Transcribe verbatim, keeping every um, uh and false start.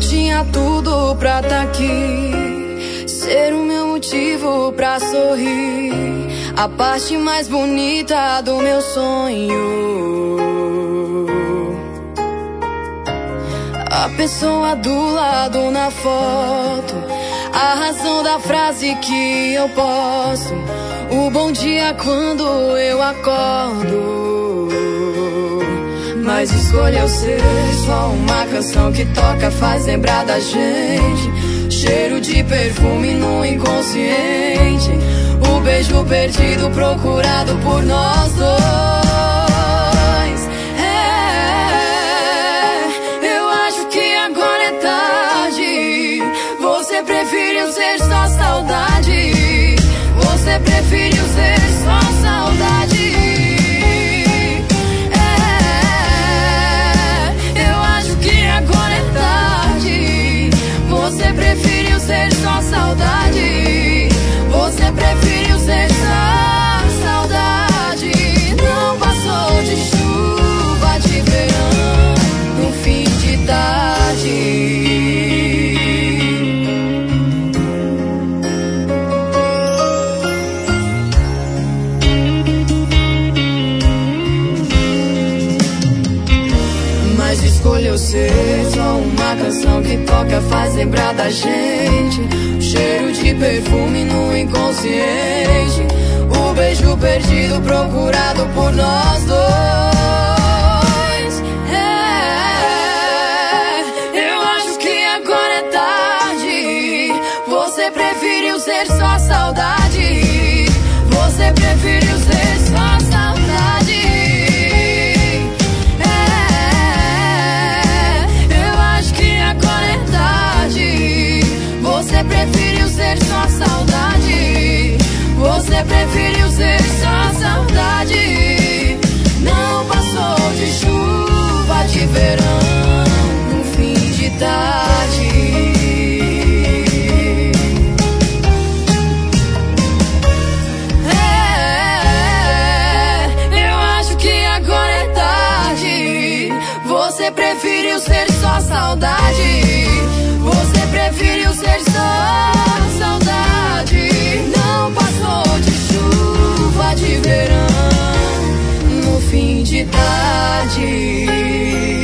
tinha tudo pra tá aqui, ser o meu motivo pra sorrir, a parte mais bonita do meu sonho. A pessoa do lado na foto, a razão da frase que eu posso, o bom dia quando eu acordo. Mas escolheu ser só uma canção que toca, faz lembrar da gente, cheiro de perfume no inconsciente, o beijo perdido procurado por nós dois. É, eu acho que agora é tarde, você preferiu ser só saudade, você preferiu ser só saudade. Você preferiu ser só saudade, você preferiu ser só saudade. Não passou de chuva de verão no fim de tarde. Mas escolheu ser só uma canção que toca, faz lembrar da gente, cheiro de perfume no inconsciente, o beijo perdido procurado por nós dois. É, eu acho que agora é tarde, você preferiu ser só saudade, você preferiu ser só saudade. Você preferiu ser só saudade, você preferiu ser só saudade. Não passou de chuva de verão no fim de tarde. É, eu acho que agora é tarde, você preferiu ser só saudade, você preferiu ser só saudade. Não passou de chuva de verão no fim de tarde.